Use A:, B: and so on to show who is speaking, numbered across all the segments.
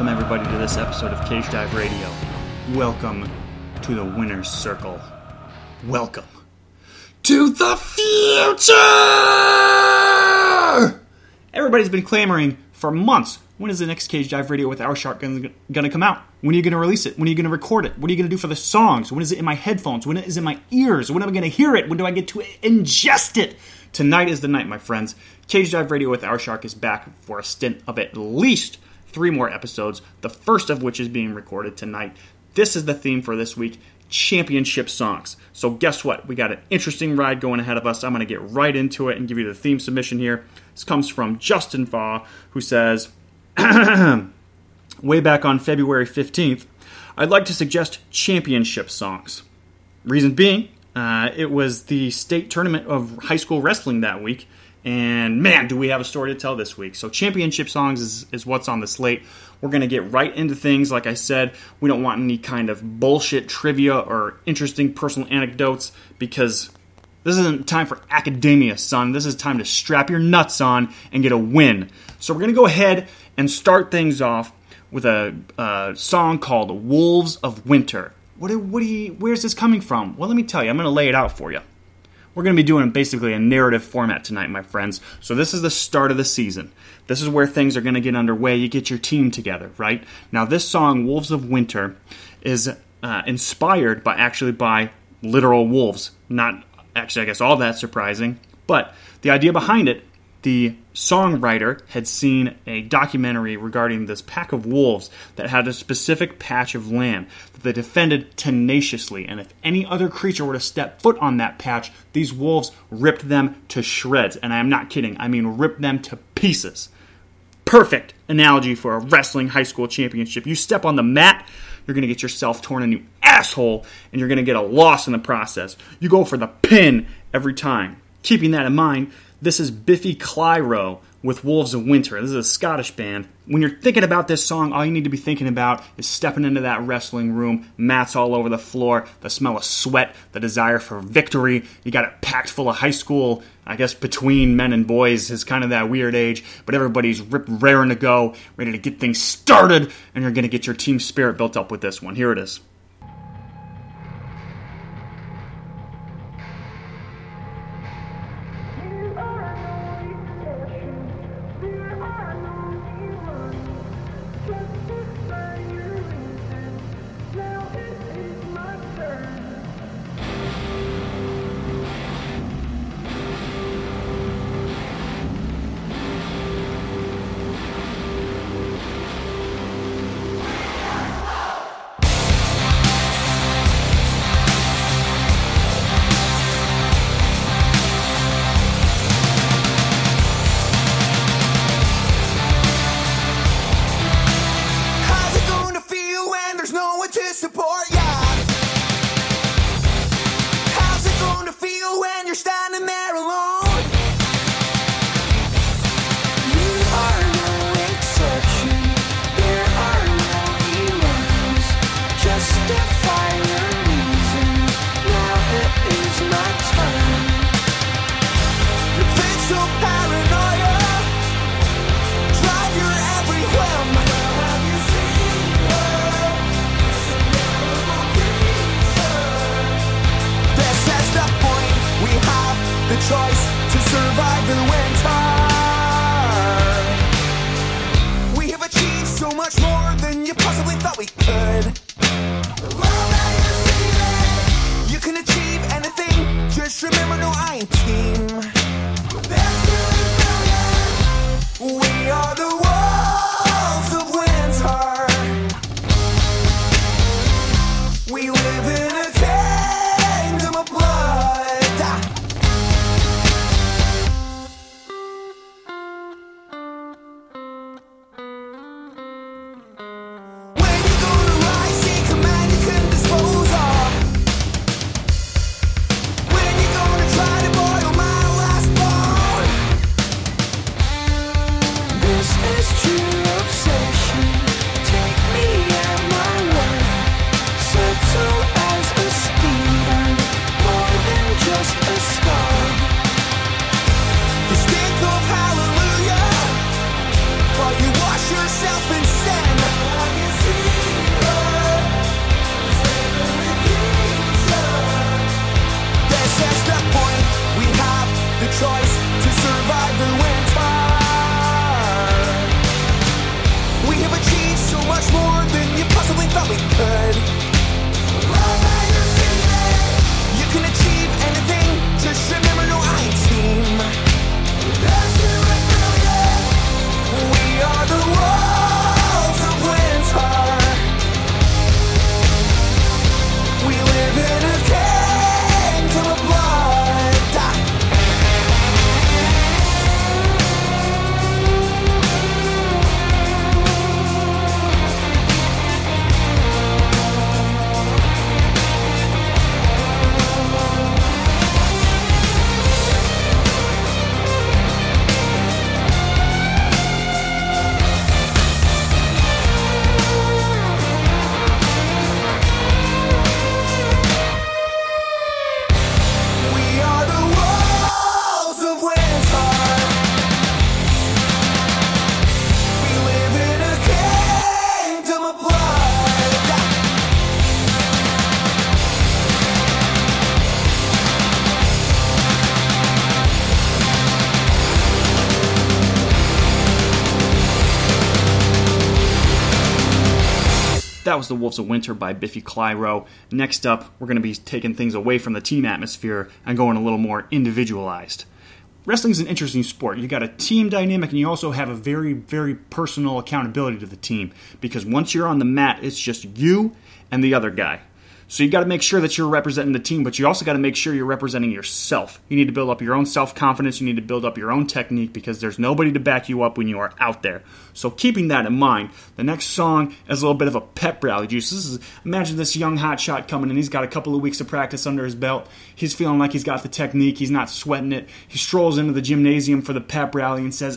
A: Welcome everybody to this episode of Cage Dive Radio. Welcome to the winner's circle. Welcome to the future! Everybody's been clamoring for months. When is the next Cage Dive Radio with Our Shark going to come out? When are you going to release it? When are you going to record it? What are you going to do for the songs? When is it in my headphones? When is it in my ears? When am I going to hear it? When do I get to ingest it? Tonight is the night, my friends. Cage Dive Radio with Our Shark is back for a stint of at least 3 more episodes, the first of which is being recorded tonight. This is the theme for this week, championship songs. So guess what? We got an interesting ride going ahead of us. I'm going to get right into it and give you the theme submission here. This comes from Justin Faw, who says, way back on February 15th, I'd like to suggest championship songs. Reason being, it was the state tournament of high school wrestling that week, and man, do we have a story to tell this week. So championship songs is what's on the slate. We're going to get right into things. Like I said, we don't want any kind of bullshit trivia or interesting personal anecdotes, because this isn't time for academia, son. This is time to strap your nuts on and get a win. So we're going to go ahead and start things off with a song called Wolves of Winter. Where's this coming from? Well, let me tell you. I'm going to lay it out for you. We're going to be doing basically a narrative format tonight, my friends. So this is the start of the season. This is where things are going to get underway. You get your team together, right? Now, this song, Wolves of Winter, is inspired by literal wolves. Not actually, I guess, all that surprising. But the idea behind it, the songwriter had seen a documentary regarding this pack of wolves that had a specific patch of land that they defended tenaciously. And if any other creature were to step foot on that patch, these wolves ripped them to shreds. And I am not kidding. I mean, ripped them to pieces. Perfect analogy for a wrestling high school championship. You step on the mat, you're going to get yourself torn a new asshole, and you're going to get a loss in the process. You go for the pin every time. Keeping that in mind, this is Biffy Clyro with Wolves of Winter. This is a Scottish band. When you're thinking about this song, all you need to be thinking about is stepping into that wrestling room, mats all over the floor, the smell of sweat, the desire for victory. You got it packed full of high school, I guess between men and boys is kind of that weird age, but everybody's raring to go, ready to get things started, and you're going to get your team spirit built up with this one. Here it is.
B: This is choice to survive the winter. We have achieved so much more than you possibly thought we could. You can achieve anything, just remember no I team. We are the walls of winter. We live in a kingdom of blood.
A: That was The Wolves of Winter by Biffy Clyro. Next up, we're going to be taking things away from the team atmosphere and going a little more individualized. Wrestling's an interesting sport. You got a team dynamic and you also have a very, very personal accountability to the team. Because once you're on the mat, it's just you and the other guy. So you got to make sure that you're representing the team, but you also got to make sure you're representing yourself. You need to build up your own self-confidence. You need to build up your own technique because there's nobody to back you up when you are out there. So keeping that in mind, the next song is a little bit of a pep rally juice. Imagine this young hotshot coming in. He's got a couple of weeks of practice under his belt. He's feeling like he's got the technique. He's not sweating it. He strolls into the gymnasium for the pep rally and says,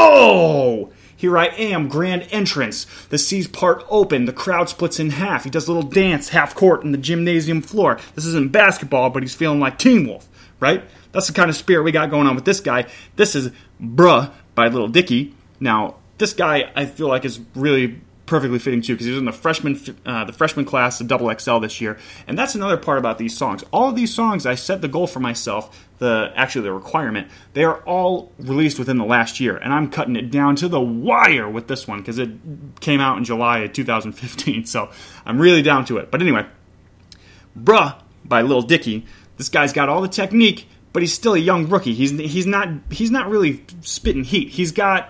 A: "Oh! Here I am, grand entrance. The seas part open. The crowd splits in half. He does a little dance, half court, on the gymnasium floor. This isn't basketball, but he's feeling like Teen Wolf, right? That's the kind of spirit we got going on with this guy. This is Bruh by Lil Dicky. Now, this guy, I feel like, is really perfectly fitting too because he was in the freshman class of Double XL this year. And that's another part about these songs. All of these songs, I set the goal for myself, the requirement. They are all released within the last year, and I'm cutting it down to the wire with this one because it came out in July of 2015. So I'm really down to it. But anyway, Bruh by Lil Dicky. This guy's got all the technique, but he's still a young rookie. He's not really spitting heat. He's got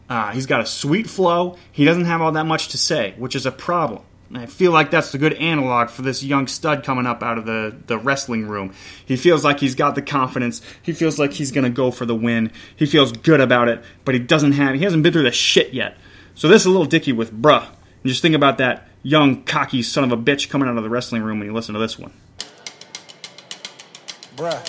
A: a sweet flow. He doesn't have all that much to say, which is a problem. And I feel like that's a good analog for this young stud coming up out of the wrestling room. He feels like he's got the confidence. He feels like he's going to go for the win. He feels good about it, but he hasn't been through the shit yet. So this is a Lil Dicky with Bruh. And just think about that young, cocky son of a bitch coming out of the wrestling room when you listen to this one.
B: Bruh.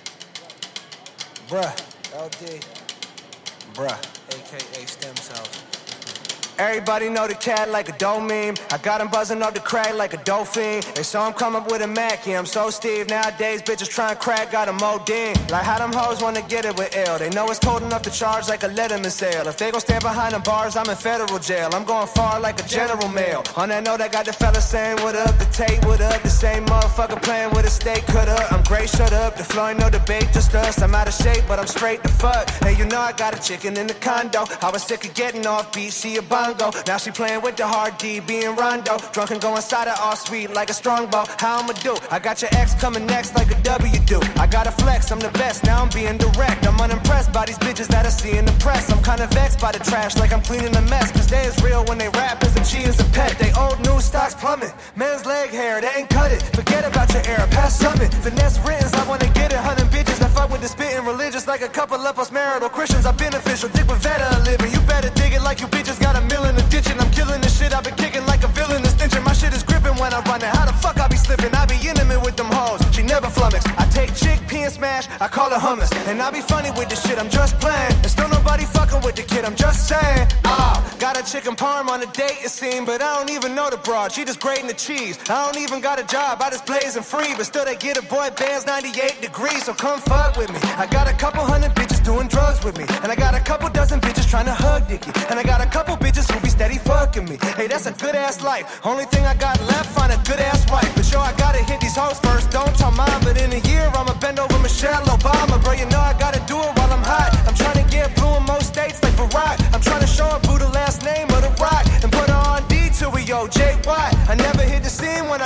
B: LD. Bruh. AKA stem cells. Everybody know the cat like a dough meme. I got him buzzing off the crack like a dolphin. They saw him come up with a Mac, yeah, I'm so Steve. Nowadays, bitches trying to crack, got a modin. Like how them hoes wanna get it with L. They know it's cold enough to charge like a Letterman sale. If they gon' stand behind the bars, I'm in federal jail. I'm going far like a general mail. On that note, I got the fella saying, what up, the tape, what up? The same motherfucker playing with a steak cutter. I'm great, shut up, the flow ain't no debate, just us. I'm out of shape, but I'm straight the fuck. Hey, you know I got a chicken in the condo. I was sick of getting off beat, she a bongo. Now she playing with the hard D, being Rondo. Drunk and go inside her all sweet like a strongbow. How I'ma do? I got your ex coming next like a W do. I gotta flex, I'm the best, now I'm being direct. I'm unimpressed by these bitches that I see in the press. I'm kinda vexed by the trash like I'm cleaning a mess. Cause they is real when they rap as if she is a pet. They old news stocks plummet. Men's leg hair, they ain't cut it. Forget about your era, past summit. Finesse writtens, I wanna get it. 100 bitches that fuck with the spitting religious like a couple of us marital Christians. I'm beneficial, dick with Veta living. You better dig it like you bitches got a mill in the ditch. I'm killing this shit, I've been kicking like a villain, the stenching. My shit is gripping when I run it. How the fuck I be slipping? I be intimate with them hoes. She never flummox. I take chickpea and smash, I call her hummus. And I be funny with this shit, I'm just playing. There's still nobody fucking with the kid, I'm just saying. Got a chicken parm on a date, it seemed. But I don't even know the broad, she just grating the cheese. I don't even got a job, I just blazing free. But still they get a boy bands 98 degrees, so come fuck with me. I got a couple hundred bitches doing drugs with me. And I got a couple dozen bitches trying to hug Dicky. And I got a couple bitches who be steady fucking me. Hey, that's a good ass life. Only thing I got left, find a good ass wife. But yo, I gotta hit these hoes first, don't tell mine. But in a year, I'ma bend over Michelle Obama. Bro, you know I gotta do it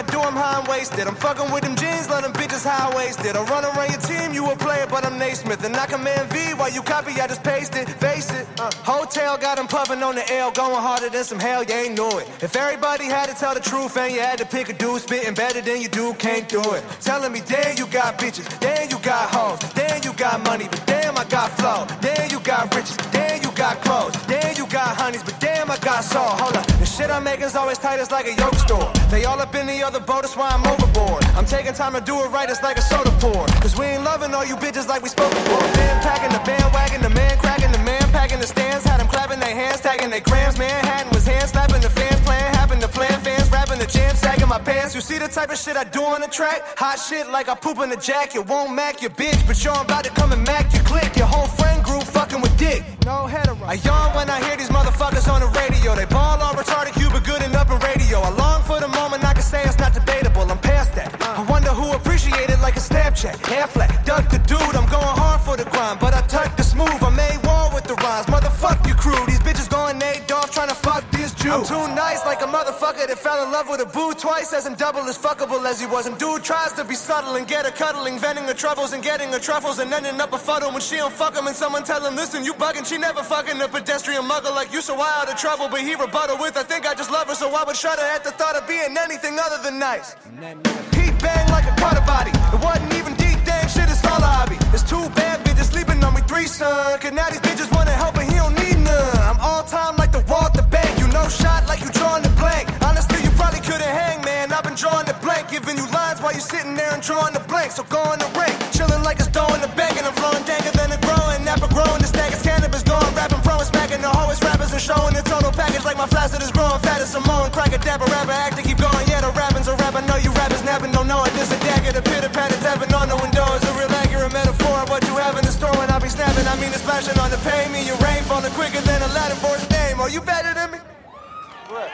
B: do them how I'm wasted. I'm fucking with them jeans, let them bitches high-waisted. I run around your team, you a player, but I'm Naismith. And I command V while you copy, I just paste it. Face it, hotel got them puffing on the L, going harder than some hell, you ain't know it. If everybody had to tell the truth and you had to pick a dude spitting better than you do, can't do it. Telling me, damn, you got bitches, damn, you got hoes, damn, you got money, but damn, I got flow. Damn, you got riches, damn, you got clothes, damn, you got honeys, but damn, I got soul. Hold up, the shit I'm making's always tight, it's like a yoke store. They all up in the other boat, that's why I'm overboard. I'm taking time to do it right, it's like a soda pour. Cause we ain't loving all you bitches like we spoke before. Man packing the bandwagon, the man cracking, the man packing the stands. Had them clapping their hands, tagging their grams. Manhattan was hand slapping the fans, playing, happen to plan fans, rapping the jam, sagging my pants. You see the type of shit I do on the track? Hot shit like I poop in the jack. You won't mac your bitch, but you're about to come and mac your clique. Your whole friend group fucking with dick. No hetero. I yawn when I hear these motherfuckers on the radio. They ball on retarded, you but good and up in radio. I long for the moment I can say it's not debatable. I'm past that. I wonder who appreciated like a Snapchat. Hair flat, duck the dude. I'm going hard for the grind, but I tuck the smooth. I made war with the rhymes. Motherfuck your crew. These bitches going Nate Dogg trying to fuck this Jew. I'm too nice like a motherfucker that fell in love with a boo twice. As I'm double as fuckable as he was. And dude tries to be subtle and get her cuddling, venting her troubles and getting her truffles and ending up a fuddle when she don't fuck him and someone tell him, listen, you bugging. She never fucking a pedestrian muggle like you, so why out of trouble? But he rebuttal with, I think I just love her, so I would shudder at the thought of being anything other than nice. He bang like a quarter body. It wasn't even deep, dang shit, it's all a hobby. It's too bad bitches sleeping on me, three son. Cause now these bitches wanna help and he don't need none. I'm all time like the Walter Bank. You know shot like you drawing the blank. Honestly, you probably couldn't hang, man. I've been drawing the blank, giving you lines while you sitting there and drawing the blank. So go on the rank, chilling like it's dough in the bank. And I'm flowing danger than a growing, napper growing. The stack is cannabis, going rapping, pro and smacking the hoest rappers and showing the total package like my flaccid is growing fat as Samoan. Crack a dapper rapper, act to keep going. Yeah, the rapping's a rap. I know you rappers napping, don't know it. This a dagger, the pitter patter tapping on the window is a real accurate metaphor of what you have in the store. When I be snapping, I mean the splashing on the pay me. Your rain falling quicker than a Latin for his name. Are you better than me? What?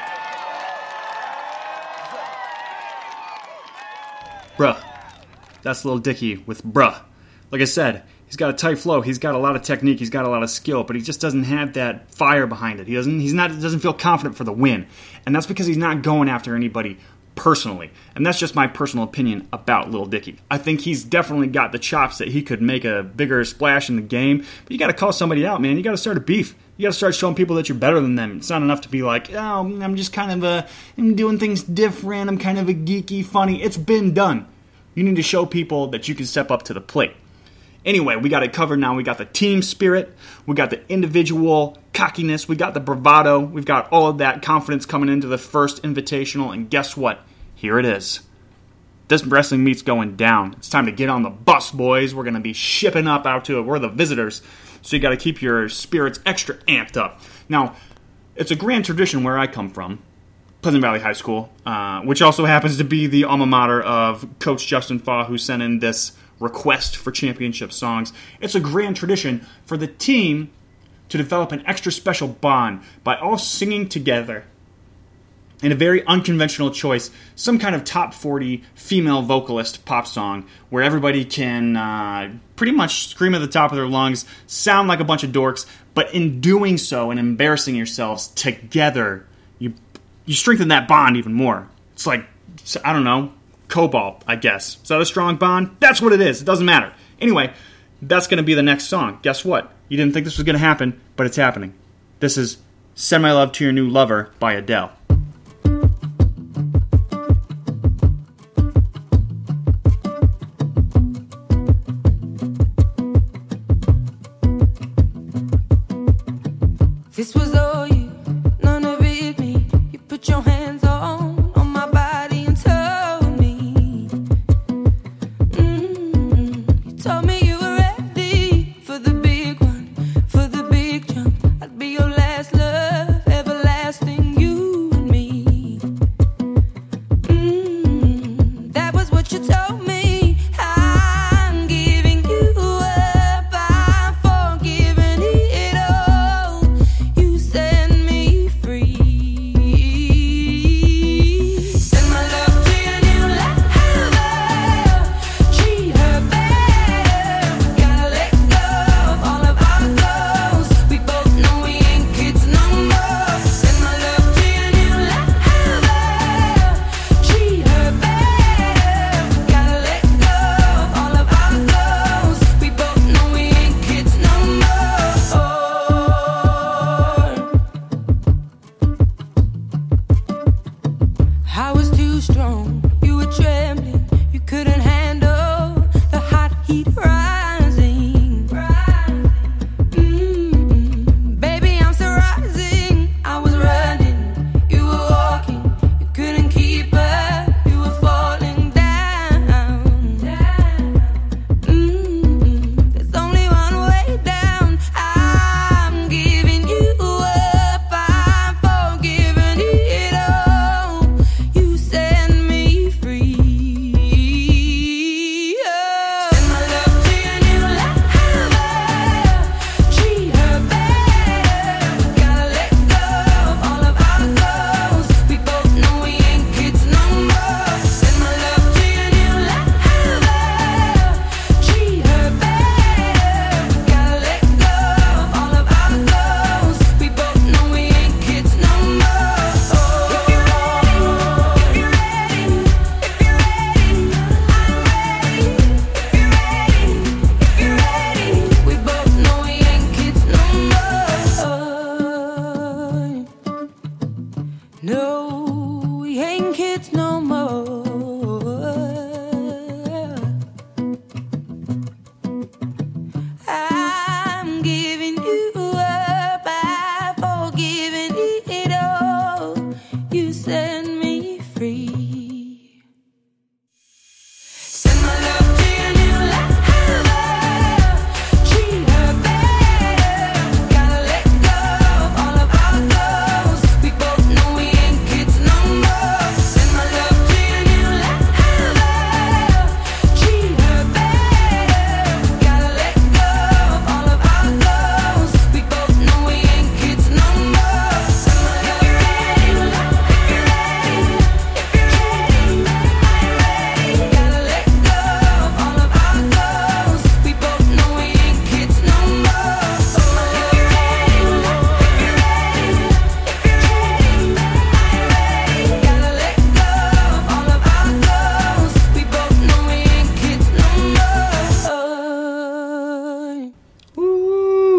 A: Bruh. That's Lil Dicky with Bruh. Like I said, he's got a tight flow, he's got a lot of technique, he's got a lot of skill, but he just doesn't have that fire behind it. He doesn't feel confident for the win. And that's because he's not going after anybody personally. And that's just my personal opinion about Lil Dicky. I think he's definitely got the chops that he could make a bigger splash in the game, but you gotta call somebody out, man. You gotta start a beef. You gotta start showing people that you're better than them. It's not enough to be like, oh, I'm just kind of I'm doing things different, I'm kind of a geeky, funny. It's been done. You need to show people that you can step up to the plate. Anyway, we got it covered now. We got the team spirit. We got the individual cockiness. We got the bravado. We've got all of that confidence coming into the first invitational. And guess what? Here it is. This wrestling meet's going down. It's time to get on the bus, boys. We're going to be shipping up out to it. We're the visitors. So you got to keep your spirits extra amped up. Now, it's a grand tradition where I come from. Pleasant Valley High School, which also happens to be the alma mater of Coach Justin Faw, who sent in this request for championship songs. It's a grand tradition for the team to develop an extra special bond by all singing together in a very unconventional choice, some kind of top 40 female vocalist pop song where everybody can pretty much scream at the top of their lungs, sound like a bunch of dorks, but in doing so and embarrassing yourselves together, you strengthen that bond even more. It's like, I don't know, Cobalt, I guess. Is that a strong bond? That's what it is. It doesn't matter. Anyway, that's going to be the next song. Guess what? You didn't think this was going to happen, but it's happening. This is Send My Love to Your New Lover by Adele.
C: This was all you, none of it me. You put your hands on my body and told me. You told me you were ready for the big one, for the big jump. I'd be your last love, everlasting, you and me. That was what you told me. I'm giving you up, I'm forgiving it all. You said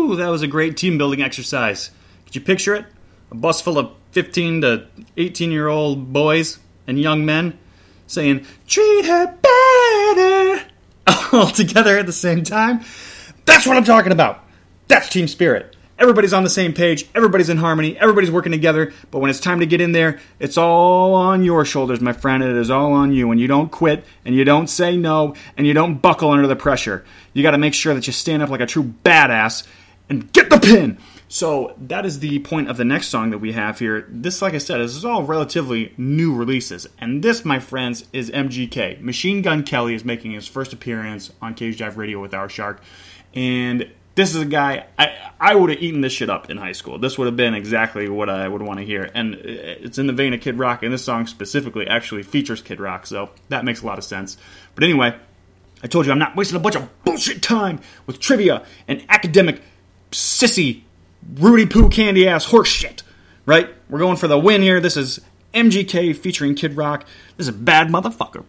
A: Whew, that was a great team-building exercise. Could you picture it? A bus full of 15 to 18-year-old boys and young men saying, "Treat her better," all together at the same time. That's what I'm talking about. That's team spirit. Everybody's on the same page. Everybody's in harmony. Everybody's working together. But when it's time to get in there, it's all on your shoulders, my friend. It is all on you. And you don't quit, and you don't say no, and you don't buckle under the pressure. You got to make sure that you stand up like a true badass and get the pin. So that is the point of the next song that we have here. This, like I said, this is all relatively new releases. And this, my friends, is MGK. Machine Gun Kelly is making his first appearance on Cage Dive Radio with Our Shark. And this is a guy, I would have eaten this shit up in high school. This would have been exactly what I would want to hear. And it's in the vein of Kid Rock, and this song specifically actually features Kid Rock, so that makes a lot of sense. But anyway, I told you I'm not wasting a bunch of bullshit time with trivia and academic sissy Rudy Poo candy ass horse shit, right? We're going for the win here. This is MGK featuring Kid Rock. This is a bad motherfucker.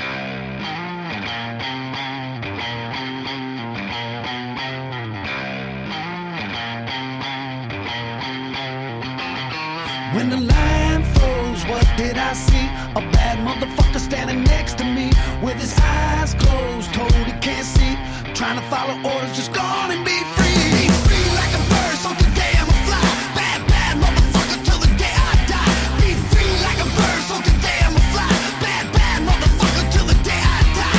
D: When the line froze, what did I see? A bad motherfucker standing next to me with his eyes closed, told he can't see. Trying to follow orders, just go on and be free. Be free like a bird, so today I'ma fly. Bad, bad motherfucker till the day I die. Be free like a bird, so today I'ma fly. Bad, bad motherfucker till the day I die.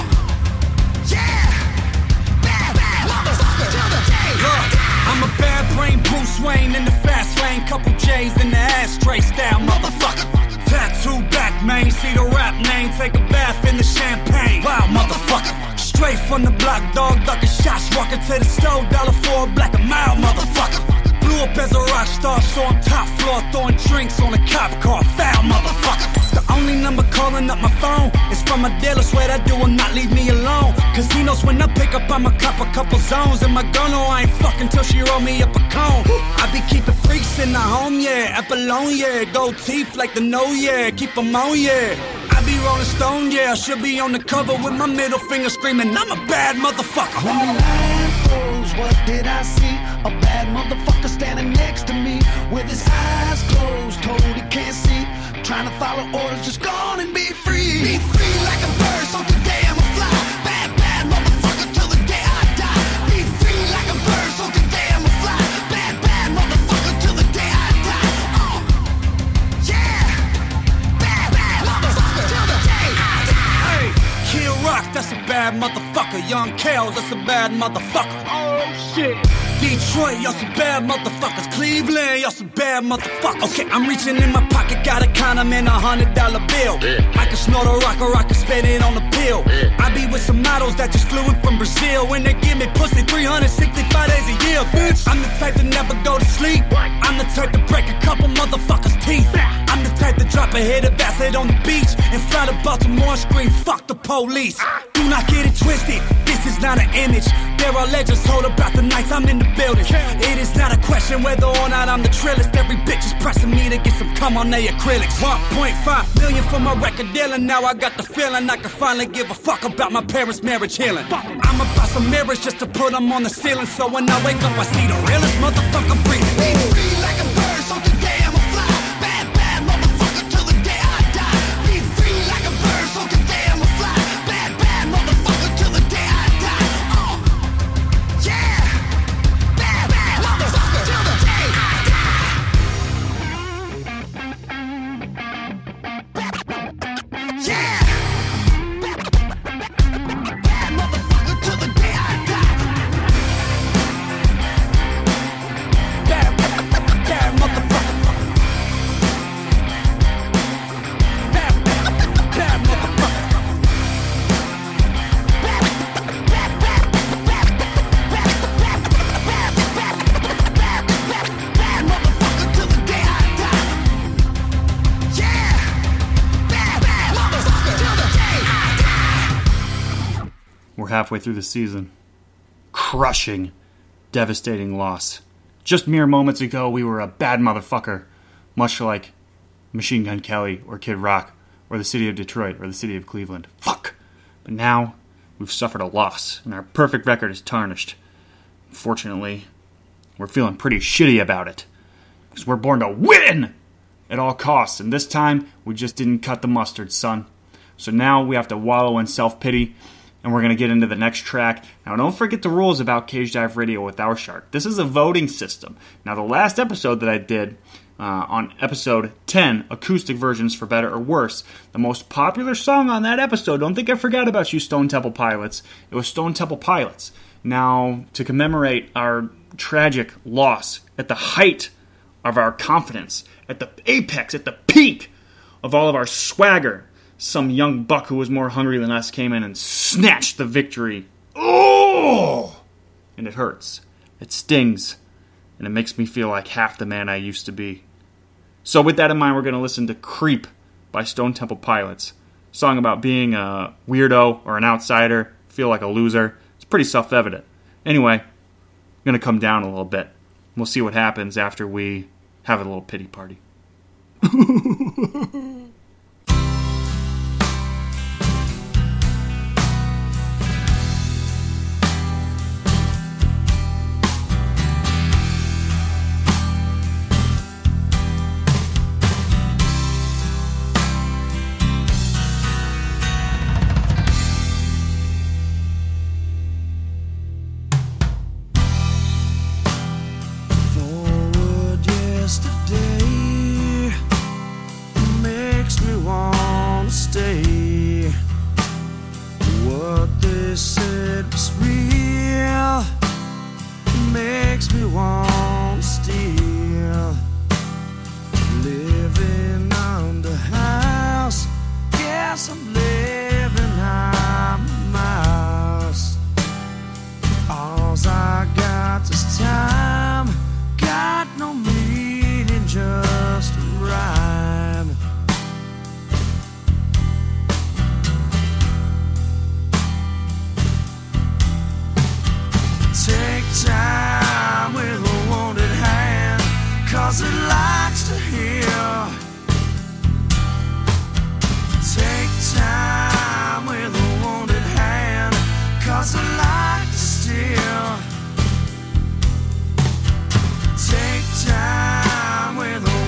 D: Yeah. Bad, bad motherfucker till the day I die.
E: I'm a bad brain Bruce Wayne in the fast lane. Couple J's in the ashtray style, motherfucker. Tattoo back, man, see the rap name. Take a bath in the champagne. Wow, motherfucker. Straight from the block, dog, ducking shots. Walking to the store, $1 for a black a mile, motherfucker. Blew up as a rock star, so on top floor, throwing drinks on a cop car. Foul, motherfucker. The only number calling up my phone is from a dealer. Swear that dude will not leave me alone. Cause he knows when I pick up, I'ma cop a couple zones. And my girl know I ain't fucking till she roll me up a cone. I be keeping freaks in the home, yeah. Apollon, yeah. Gold teeth like the no, yeah. Keep them on, yeah. I be Rolling Stone, yeah. I should be on the cover with my middle finger screaming, I'm a bad motherfucker.
D: When the line froze, what did I see? A bad motherfucker standing next to me with his eyes closed, told he can't see. Trying to follow orders, just go on and be free. Be free like a bird, so today I'ma fly. Bad, bad motherfucker till the day I die. Be free like a bird, so today I'ma fly. Bad, bad motherfucker till the day I die. Yeah. Bad, bad motherfucker till the day I die.
E: Hey, Kid Rock, that's a bad motherfucker. Young Kales, that's a bad motherfucker. Oh shit. Detroit, y'all some bad motherfuckers. Cleveland, y'all some bad motherfuckers. Okay, I'm reaching in my pocket, got a condom and $100 bill. I can snort a rock or I can spend it on a pill. I be with some models that just flew in from Brazil. When they give me pussy 365 days a year, bitch. I'm the type to never go to sleep. I'm the type to break a couple motherfuckers' teeth. I'm the type to drop a hit of acid on the beach and fly to Baltimore and scream, fuck the police. Do not get it twisted, this is not an image. There are legends told about the nights I'm in the building. It is not a question whether or not I'm the trillest. Every bitch is pressing me to get some cum on their acrylics. 1.5 million for my record deal, and now I got the feeling I can finally give a fuck about my parents' marriage healing. I'ma buy some mirrors just to put them on the ceiling, so when I wake up I see the realest motherfucker breathing.
D: Be free like a bird, so today I'ma fly. Bad, bad motherfucker till the day I die. Be free like a bird, so today I'ma fly. Bad, bad motherfucker till the day I die. Yeah. Bad, bad motherfucker till the day I die. Yeah. Bad motherfucker till the day I die.
E: Bad motherfucker. Bad, motherfucker.
D: Bad motherfucker till the day I die. Yeah. Bad motherfucker till the day I die.
A: We're halfway through the season. Crushing, devastating loss. Just mere moments ago, we were a bad motherfucker, much like Machine Gun Kelly or Kid Rock or the city of Detroit or the city of Cleveland. Fuck! But now, we've suffered a loss, and our perfect record is tarnished. Fortunately, we're feeling pretty shitty about it. Because we're born to win at all costs, and this time, we just didn't cut the mustard, son. So now we have to wallow in self-pity, and we're going to get into the next track. Now, don't forget the rules about Cage Dive Radio with Our Shark. This is a voting system. Now, the last episode that I did, on episode 10, Acoustic Versions for Better or Worse, the most popular song on that episode, don't think I forgot about you, Stone Temple Pilots, it was Stone Temple Pilots. Now, to commemorate our tragic loss at the height of our confidence, at the apex, at the peak of all of our swagger, some young buck who was more hungry than us came in and snatched the victory. Oh! And it hurts. It stings. And it makes me feel like half the man I used to be. So with that in mind, we're going to listen to Creep by Stone Temple Pilots. A song about being a weirdo or an outsider, feel like a loser. It's pretty self-evident. Anyway, I'm going to come down a little bit. We'll see what happens after we have a little pity party.
D: Take time with a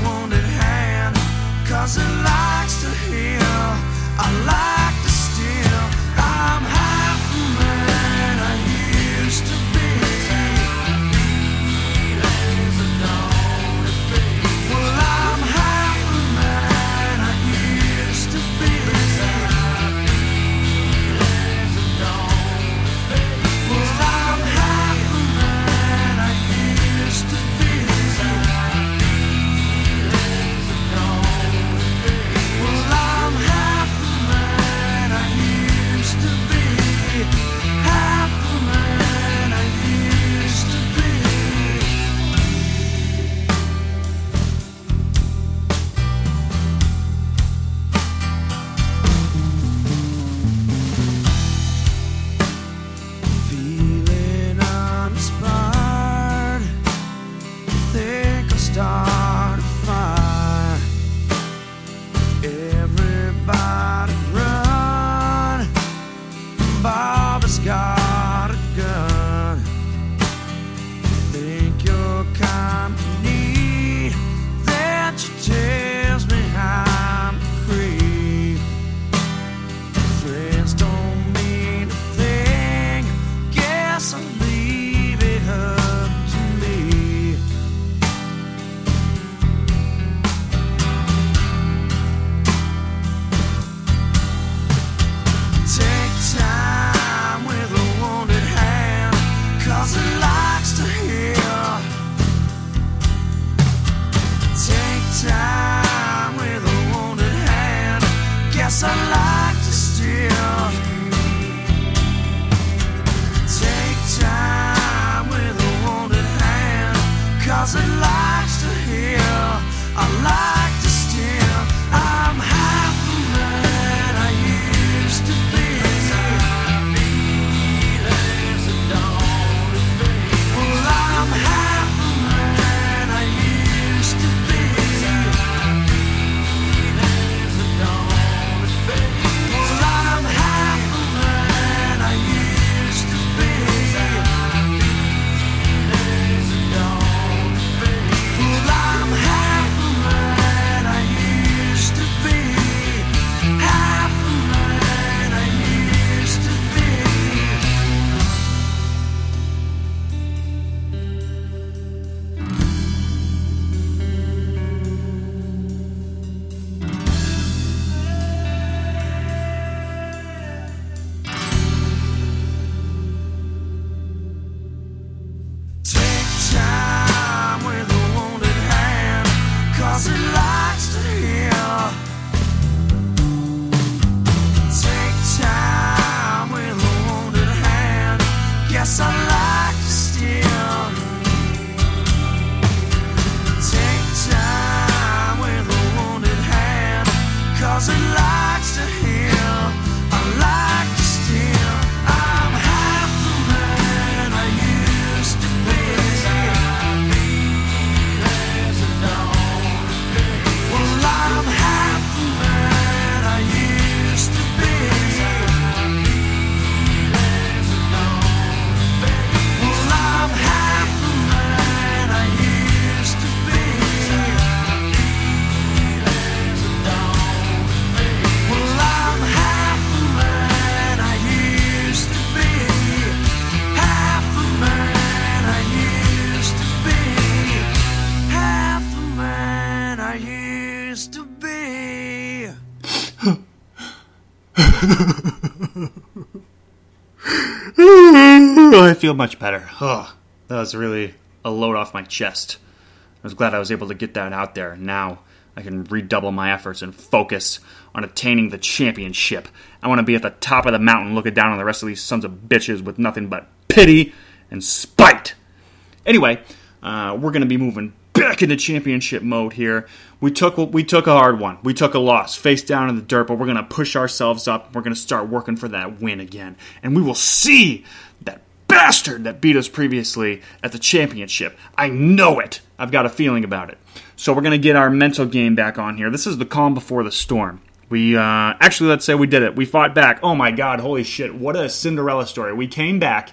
A: I feel much better. Oh, that was really a load off my chest. I was glad I was able to get that out there. Now I can redouble my efforts and focus on attaining the championship. I want to be at the top of the mountain looking down on the rest of these sons of bitches with nothing but pity and spite. Anyway, we're going to be moving back into championship mode here. We took a hard one. We took a loss, face down in the dirt, but we're going to push ourselves up. We're going to start working for that win again. And we will see that bastard that beat us previously at the championship. I know it. I've got a feeling about it. So we're going to get our mental game back on here. This is the calm before the storm. Actually, let's say we did it. We fought back. Oh my God, holy shit. What a Cinderella story. We came back.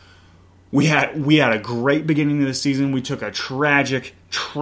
A: We had a great beginning of the season. We took a tragic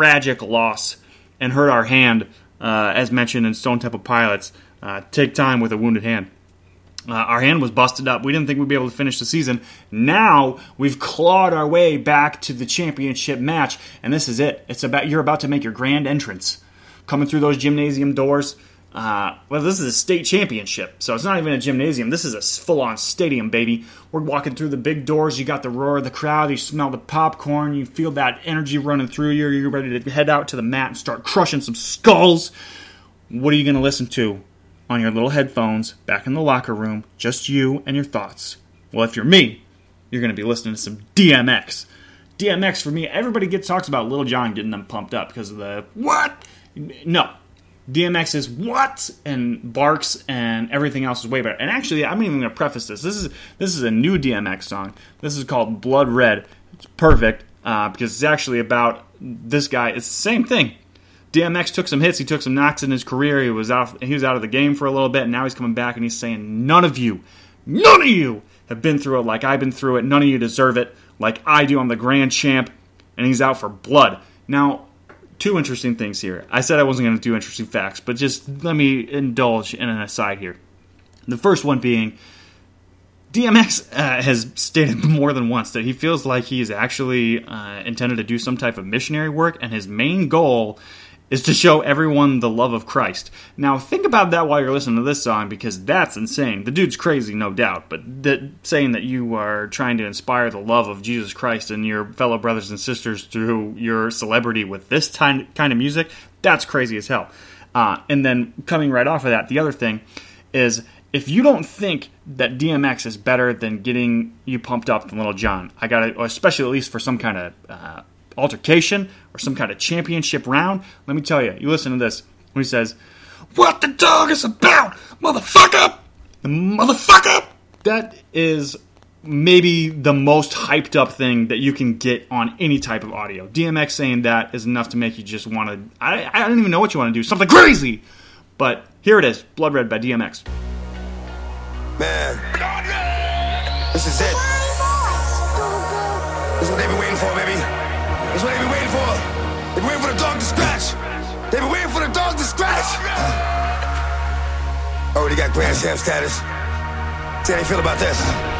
A: loss and hurt our hand, as mentioned in Stone Temple Pilots. Take time with a wounded hand. Our hand was busted up. We didn't think we'd be able to finish the season. Now we've clawed our way back to the championship match, and this is it. You're about to make your grand entrance, coming through those gymnasium doors. This is a state championship, so it's not even a gymnasium. This is a full-on stadium, baby. We're walking through the big doors. You got the roar of the crowd. You smell the popcorn. You feel that energy running through you. You're ready to head out to the mat and start crushing some skulls. What are you going to listen to on your little headphones back in the locker room? Just you and your thoughts. Well, if you're me, you're going to be listening to some DMX. DMX, for me, everybody talks about Lil Jon getting them pumped up because of the what? No. DMX is what, and barks, and everything else is way better. And actually, I'm even going to preface this. This is a new DMX song. This is called Blood Red. It's perfect because it's actually about this guy. It's the same thing. DMX took some hits. He took some knocks in his career. He was out of the game for a little bit, and now he's coming back, and he's saying, none of you have been through it like I've been through it. None of you deserve it like I do. I'm the grand champ, and he's out for blood. Now, two interesting things here. I said I wasn't going to do interesting facts, but just let me indulge in an aside here. The first one being, DMX has stated more than once that he feels like he is actually intended to do some type of missionary work, and his main goal is to show everyone the love of Christ. Now, think about that while you're listening to this song, because that's insane. The dude's crazy, no doubt, but saying that you are trying to inspire the love of Jesus Christ and your fellow brothers and sisters through your celebrity with this kind of music, that's crazy as hell. And then coming right off of that, the other thing is, if you don't think that DMX is better than getting you pumped up than Lil Jon, especially at least for some kind of altercation or some kind of championship round, let me tell you, you listen to this when he says, "What the dog is about, motherfucker!" The motherfucker! That is maybe the most hyped up thing that you can get on any type of audio. DMX saying that is enough to make you just want to, I don't even know what you want to do, something crazy! But here it is, Blood Red by DMX.
B: Man, this is it. This is what they've been waiting for, baby. This is what they've been waiting for. They've been waiting for the dog to scratch. They've been waiting for the dog to scratch. Already got grand champ status. See how you feel about this?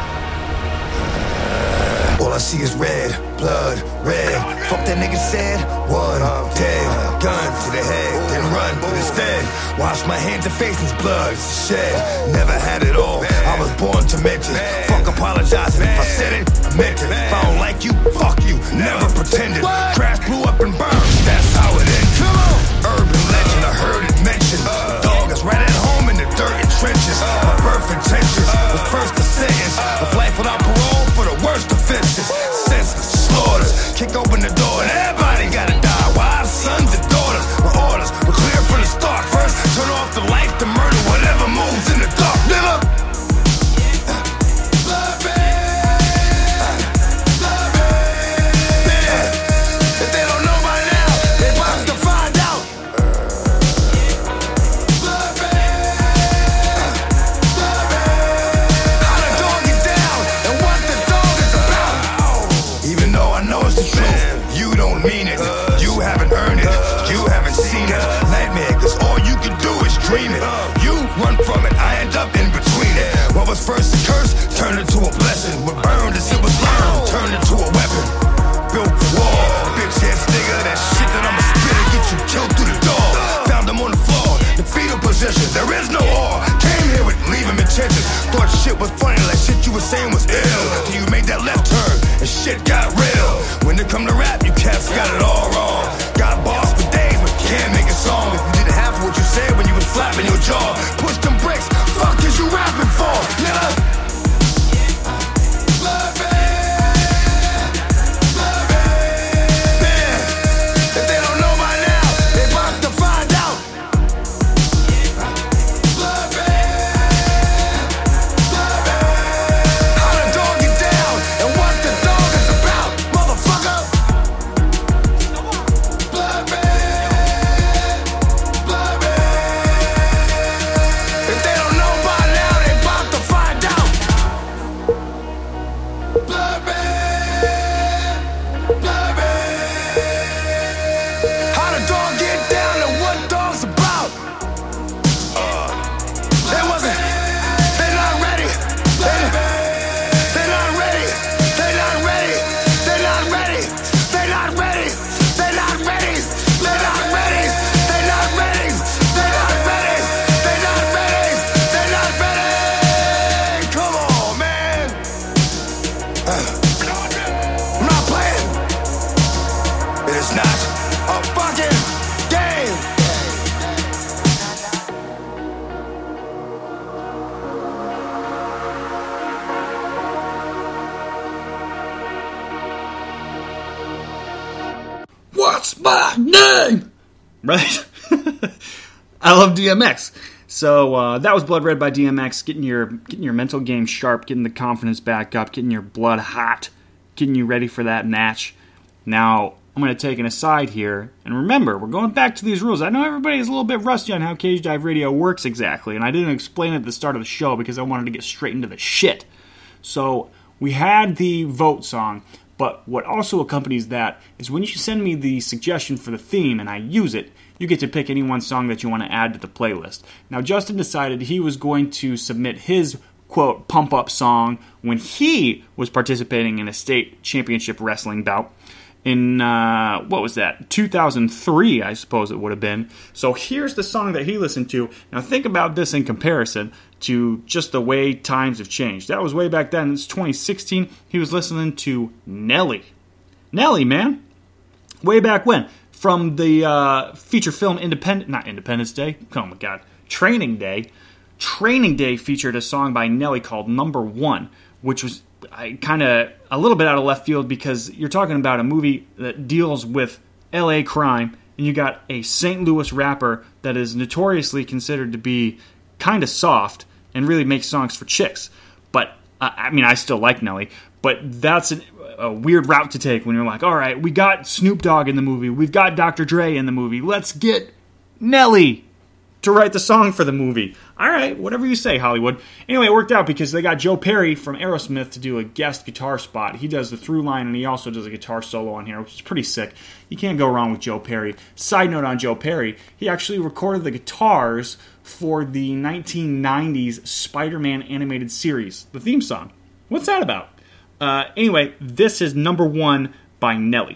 B: All I see is red, blood, red. Fuck that nigga said. One, dead, gun to the head, then run, but instead wash my hands and face in blood shed. Never had it all, I was born to mention. Fuck apologizing, if I said it, I meant it. If I don't like you, fuck you, never pretended. Crash, blew up and burned, that's how it ends. Urban legend, I heard it mentioned. Dog is right at home in the dirt and trenches. My birth intentions was first a sentence of life without parole for the worst offenses. Senseless slaughters, kick open the door and everybody gotta die. Wives, sons, and daughters, with orders were clear from the start. First, turn off the light, the murder, whatever moves in the dark, nigga.
F: it come to rap, you cats got it all wrong. Got bars for days, but can't make a song. If you didn't have what you said when you was flapping your jaw. Push them bricks, fuck is you rapping for, nigga?
A: What's my name? Right? I love DMX. So that was Blood Red by DMX, getting your mental game sharp, getting the confidence back up, getting your blood hot, getting you ready for that match. Now, I'm going to take an aside here, and remember, we're going back to these rules. I know everybody's a little bit rusty on how Cage Dive Radio works exactly, and I didn't explain it at the start of the show because I wanted to get straight into the shit. So, we had the vote song, but what also accompanies that is when you send me the suggestion for the theme and I use it, you get to pick any one song that you want to add to the playlist. Now, Justin decided he was going to submit his, quote, pump-up song when he was participating in a state championship wrestling bout in, 2003, I suppose it would have been. So here's the song that he listened to. Now, think about this in comparison to just the way times have changed. That was way back then. It's 2016. He was listening to Nelly. Nelly, man. Way back when. From the feature film Independence Day. Oh my God. Training Day. Training Day featured a song by Nelly called Number One, which was kind of a little bit out of left field because you're talking about a movie that deals with LA crime, and you got a St. Louis rapper that is notoriously considered to be kind of soft and really makes songs for chicks. But, I still like Nelly, but that's a weird route to take when you're like, all right, we got Snoop Dogg in the movie, we've got Dr. Dre in the movie, let's get Nelly to write the song for the movie. All right, whatever you say, Hollywood. Anyway, it worked out because they got Joe Perry from Aerosmith to do a guest guitar spot. He does the through line, and he also does a guitar solo on here, which is pretty sick. You can't go wrong with Joe Perry. Side note on Joe Perry, he actually recorded the guitars for the 1990s Spider-Man animated series, the theme song. What's that about? Anyway, this is Number One by Nelly.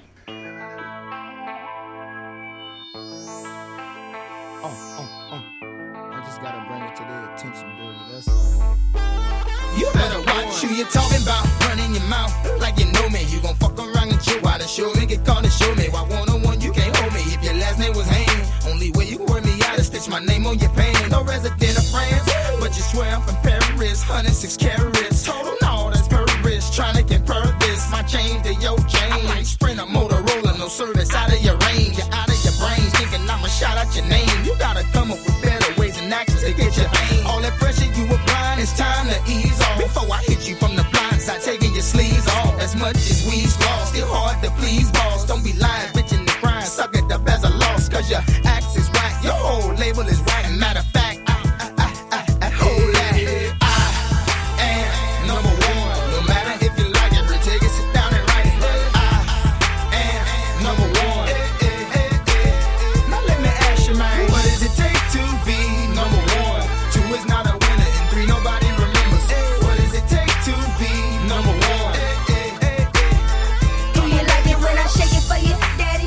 G: You better watch who you talking about, running your mouth like you know me. You gon' fuck around and chill out and show me, get caught and show me. Why one-on-one you can't hold me if your last name was Haynes. Only way you can work me out is stitch my name on your pants. No resident of France, but you swear I'm from Paris. 106 carats, total no, that's Paris. Trying to compare this, my chain to your chain. I might sprint a Motorola, no service out of your range. You're out of your brains, thinking I'ma shout out your name. You gotta come up with better ways and actions to get your vein. All that pressure you applying, it's time to ease off. Before I hit you from the blind side, taking your sleeves off. As much as we's lost, still hard to please, boss. Don't be lying, bitching and crying, suck it up as a loss. Cause your axe is right, your whole label is right. And matter of fact, hold that. I am number one. No matter if you like it, retake it, sit down and write it. I am number one. Now let me ask you, man, what does it take to be number one? 2 is not a winner, and 3 nobody remembers. What does it take to be number one?
H: Do you like it when I shake it for you, daddy?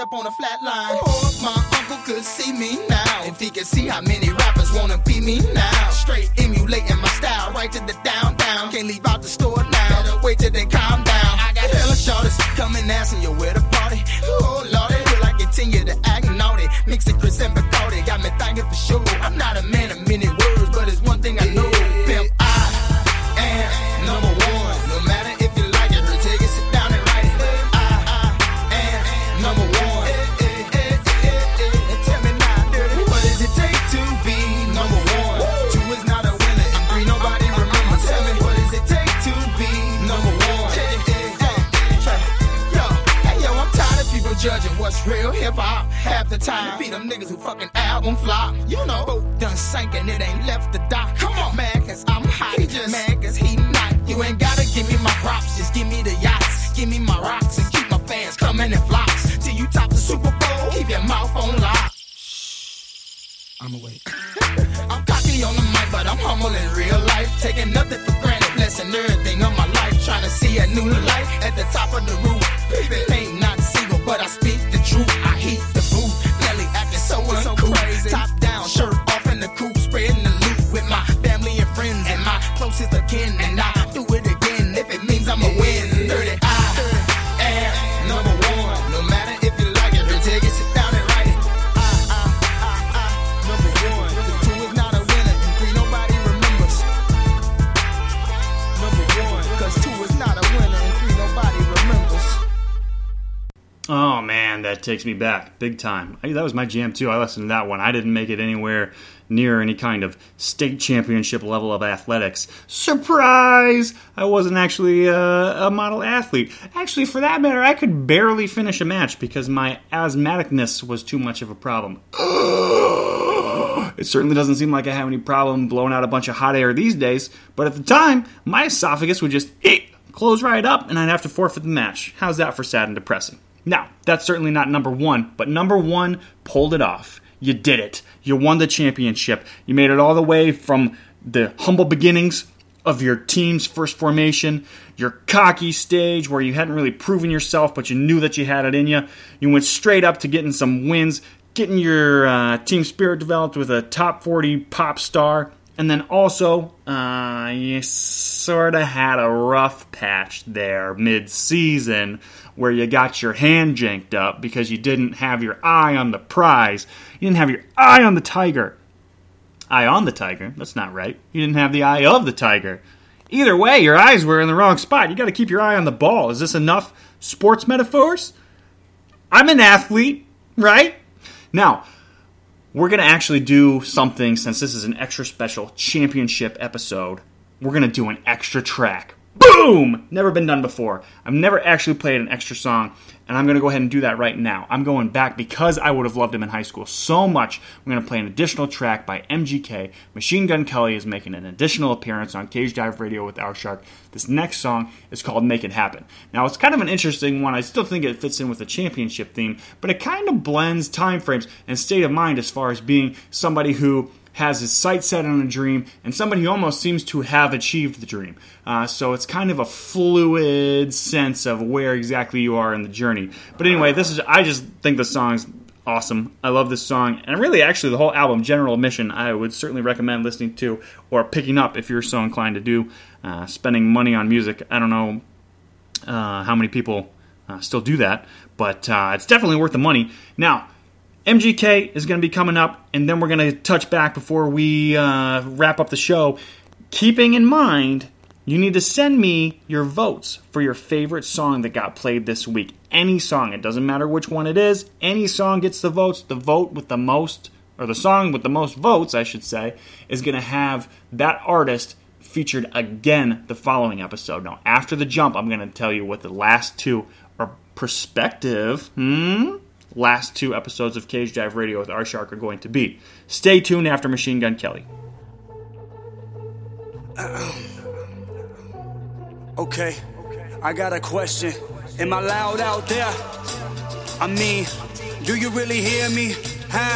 G: up on a flat line. Oh, if my uncle could see me now, if he could see how many rappers wanna be me now. Straight emulating my style, right to the down. Can't leave out the store now, better wait till they calm down. I got hella shorties coming asking you where the party. Oh lordy, will I continue to act naughty? Mix it Chris and Bacardi, got me thinking for sure. I'm not a man of many words, but it's one thing I know. Pimp, I am number one. No matter if you like it or take it, sit down and write it. I am number one. Tell me now, dirty, what does it take to be number one? 2 is not a winner, and 3 nobody remembers. Tell me, what does it take to be number one? Yo, I'm tired of people judging what's real hip-hop. Half the time, be them niggas who fucking album flop. You know, boat done sank and it ain't left the dock. Come on, mad cause I'm hot, he just mad cause he not. You ain't gotta give me my props, just give me the yachts. Give me my rocks and keep my fans coming in flocks. Till you top the Super Bowl, keep your mouth on lock. I'ma wait. I'm cocky on the mic, but I'm humble in real life. Taking nothing for granted, blessing everything of my life. Trying to see a new light at the top of the roof. Baby, ain't not single, but I speak the truth. I heat the booth, Nelly acting so uncool. Top down, shirt off in the coupe, spreading the loot with my family and friends and my closest kin. And I do it again if it means I'ma win. 30, I am number one. No matter if you like it or take it, sit down and write it. Number one. 2 is not a winner, and 3 nobody remembers. Number one, cause 2 is not a winner, and 3 nobody remembers.
A: Oh man, that takes me back big time. That was my jam too. I listened to that one. I didn't make it anywhere near any kind of state championship level of athletics. Surprise! I wasn't actually a model athlete. Actually, for that matter, I could barely finish a match because my asthmaticness was too much of a problem. It certainly doesn't seem like I have any problem blowing out a bunch of hot air these days, but at the time, my esophagus would just close right up and I'd have to forfeit the match. How's that for sad and depressing? Now, that's certainly not number one, but number one pulled it off. You did it. You won the championship. You made it all the way from the humble beginnings of your team's first formation, your cocky stage where you hadn't really proven yourself, but you knew that you had it in you. You went straight up to getting some wins, getting your team spirit developed with a top 40 pop star, and then also you sort of had a rough patch there mid-season where you got your hand janked up because you didn't have your eye on the prize. You didn't have your eye on the tiger. Eye on the tiger? That's not right. You didn't have the eye of the tiger. Either way, your eyes were in the wrong spot. You got to keep your eye on the ball. Is this enough sports metaphors? I'm an athlete, right? Now, we're going to actually do something, since this is an extra special championship episode. We're going to do an extra track. Boom! Never been done before. I've never actually played an extra song, and I'm going to go ahead and do that right now. I'm going back because I would have loved him in high school so much. We're going to play an additional track by MGK. Machine Gun Kelly is making an additional appearance on Cage Dive Radio with Our Shark. This next song is called Make It Happen. Now, it's kind of an interesting one. I still think it fits in with the championship theme, but it kind of blends time frames and state of mind as far as being somebody who has his sights set on a dream, and somebody who almost seems to have achieved the dream. So it's kind of a fluid sense of where exactly you are in the journey. But anyway, I just think the song's awesome. I love this song, and really, actually, the whole album, General Admission, I would certainly recommend listening to or picking up if you're so inclined to do. Spending money on music, I don't know how many people still do that, but it's definitely worth the money. Now, MGK is going to be coming up, and then we're going to touch back before we wrap up the show. Keeping in mind, you need to send me your votes for your favorite song that got played this week. Any song. It doesn't matter which one it is. Any song gets the votes. The vote with the most, or the song with the most votes, I should say, is going to have that artist featured again the following episode. Now, after the jump, I'm going to tell you what the last two are prospective. Last two episodes of Cage Dive Radio with Our Shark are going to be. Stay tuned after Machine Gun Kelly.
E: Okay, I got a question. Am I loud out there? I mean, do you really hear me? Huh?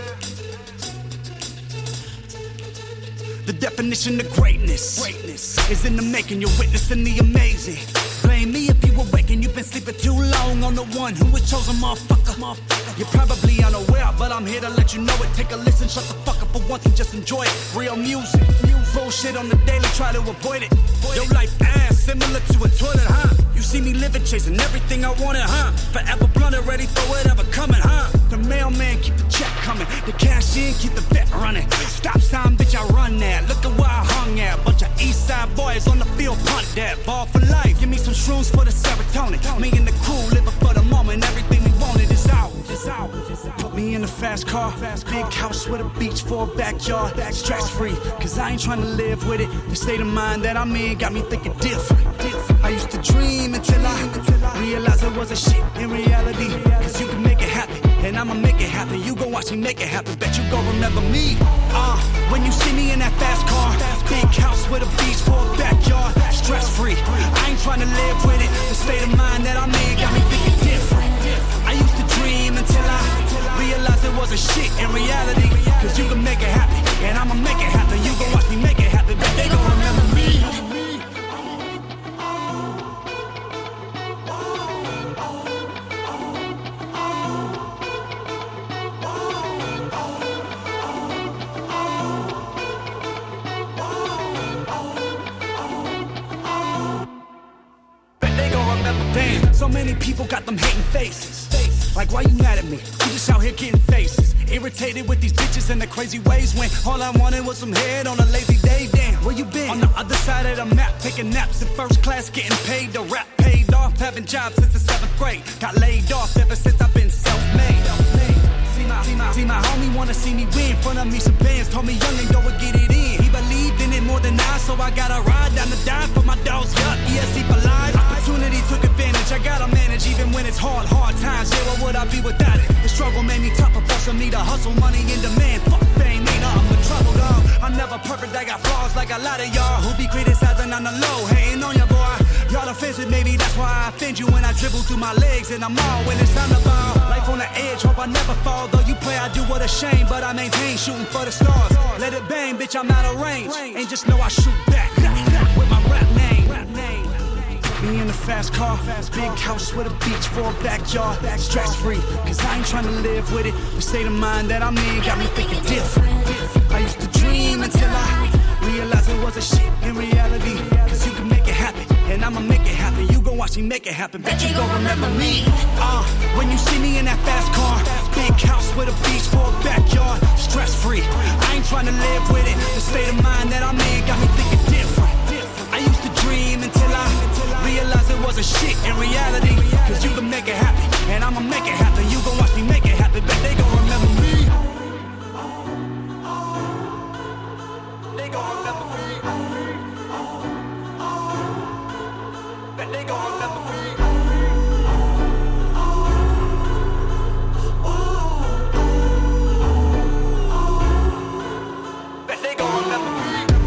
E: The definition of greatness is in the making. You're witnessing the amazing. Blame me if you awake and you've been sleeping too long on the one who was chosen, motherfucker. You're probably unaware, but I'm here to let you know it. Take a listen, shut the fuck up for once and just enjoy it. Real music, bullshit on the daily, try to avoid it. Your life ass, similar to a toilet, huh? You see me living, chasing everything I wanted, huh? Forever blunt and ready for whatever coming, huh? The mailman keep the check coming, the cash in keep the vet running. Stop sign, bitch, I run that. Look at where I hung at. Bunch of east side boys on the field, punt that. Ball for life, give me some shrooms for the serotonin. Me and the crew living for the moment. Everything we wanted is out. Put me in a fast car, big house with a beach for a backyard. Stress free, cause I ain't trying to live with it. The state of mind that I'm in got me thinking different. I used to dream until I realized it wasn't shit in reality. Cause you can make it happen, and I'ma make it happen. You gon' watch me make it happen, bet you gon' remember me. When you see me in that fast car, big house with a beach for a backyard. Stress free, I ain't trying to live with it. The state of mind that I'm in got me thinking different. I used to dream until I realized it wasn't shit in reality. Cause you can make it happen, and I'ma make it happen. You gon' watch me make it happen, but they gon' remember me. Damn, so many people got them hating faces. Like, why you mad at me? You just out here getting faces. Irritated with these bitches and the crazy ways when all I wanted was some head on a lazy day. Damn, where you been? On the other side of the map, taking naps in first class, getting paid to rap. Paid off, having jobs since the 7th grade. Got laid off ever since I've been self-made. See my homie wanna see me win. Front of me some bands, told me young and go and get it in. He believed in it more than I, so I gotta ride down the dime for my dogs. Yup, ESC for life. Opportunity took advantage, I gotta manage even when it's hard times. Yeah, what would I be without it? The struggle made me tougher, forcing me to hustle, money in demand. Fuck fame, ain't nothing but trouble, dog. I'm never perfect, I got flaws like a lot of y'all who be criticizing on the low, hating on your boy. Y'all offensive, maybe that's why I offend you when I dribble through my legs and I'm all when it's time to ball. Life on the edge, hope I never fall. Though you play, I do what a shame, but I maintain shooting for the stars. Let it bang, bitch, I'm out of range, and just know I shoot back with my rap name. Me in a fast car, big house with a beach for a backyard. Stress free, cause I ain't trying to live with it. The state of mind that I'm in got me thinking different. I used to dream until I realized it wasn't shit in reality. Cause you can make it happen, and I'ma make it happen. You gon' watch me make it happen, bet you gon' remember me. When you see me in that fast car, big house with a beach for a backyard. Stress free, I ain't trying to live with it. The state of mind that I'm in got me thinking different. I used to dream until I realized it wasn't shit in reality. Cause you can make it happen, and I'ma make it happen. You gon' watch me make it happen, but they gon' remember me. They gon' remember me. But they gon' remember me. But they gon' remember me.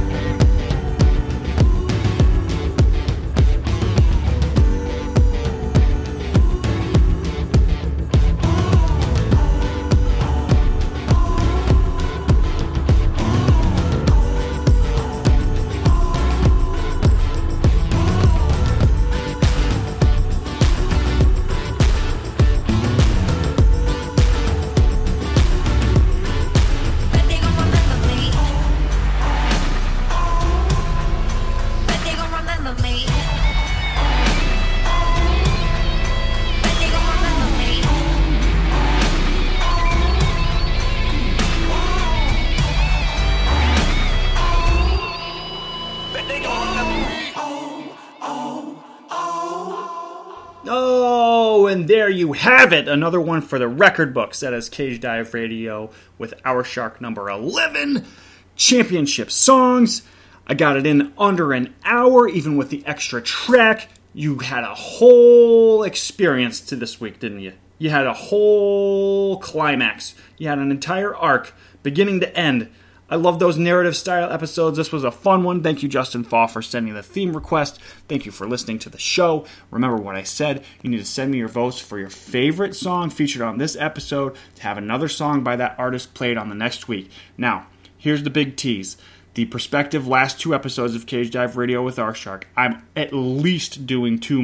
A: And there you have it. Another one for the record books. That is Cage Dive Radio with Our Shark number 11. Championship songs. I got it in under an hour, even with the extra track. You had a whole experience to this week, didn't you? You had a whole climax. You had an entire arc, beginning to end. I love those narrative-style episodes. This was a fun one. Thank you, Justin Fall, for sending the theme request. Thank you for listening to the show. Remember what I said. You need to send me your votes for your favorite song featured on this episode to have another song by that artist played on the next week. Now, here's the big tease. The prospective last 2 episodes of Cage Dive Radio with Our Shark. I'm at least doing 2 more.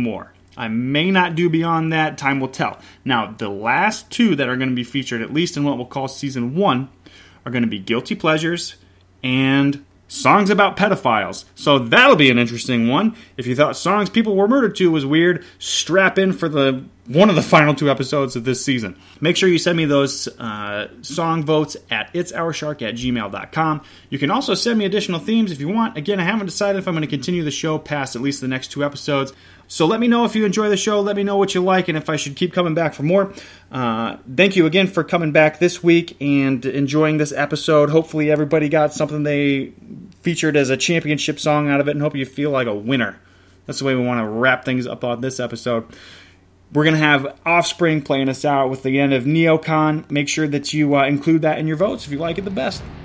A: I may not do beyond that. Time will tell. Now, the last 2 that are going to be featured, at least in what we'll call Season 1, are going to be Guilty Pleasures and Songs About Pedophiles. So that'll be an interesting one. If you thought Songs People Were Murdered To was weird, strap in for one of the final 2 episodes of this season. Make sure you send me those song votes at itsourshark@gmail.com. You can also send me additional themes if you want. Again, I haven't decided if I'm going to continue the show past at least the next 2 episodes. So let me know if you enjoy the show. Let me know what you like and if I should keep coming back for more. Thank you again for coming back this week and enjoying this episode. Hopefully everybody got something they featured as a championship song out of it, and hope you feel like a winner. That's the way we want to wrap things up on this episode. We're going to have Offspring playing us out with the end of Neocon. Make sure that you include that in your votes if you like it the best.